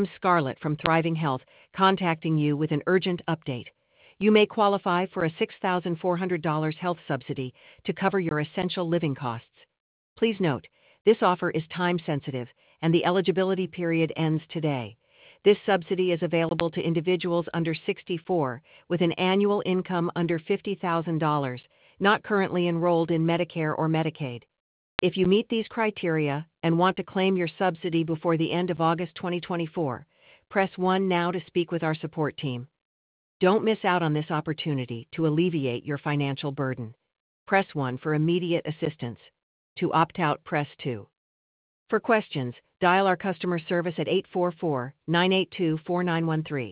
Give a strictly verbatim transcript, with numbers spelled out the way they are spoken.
I'm Scarlett from Thriving Health, contacting you with an urgent update. You may qualify for a six thousand four hundred dollars health subsidy to cover your essential living costs. Please note, this offer is time sensitive and the eligibility period ends today. This subsidy is available to individuals under sixty-four with an annual income under fifty thousand dollars, not currently enrolled in Medicare or Medicaid. If you meet these criteria and want to claim your subsidy before the end of August twenty twenty-four, press one now to speak with our support team. Don't miss out on this opportunity to alleviate your financial burden. Press one for immediate assistance. To opt out, press two. For questions, dial our customer service at eight four four, nine eight two, four nine one three.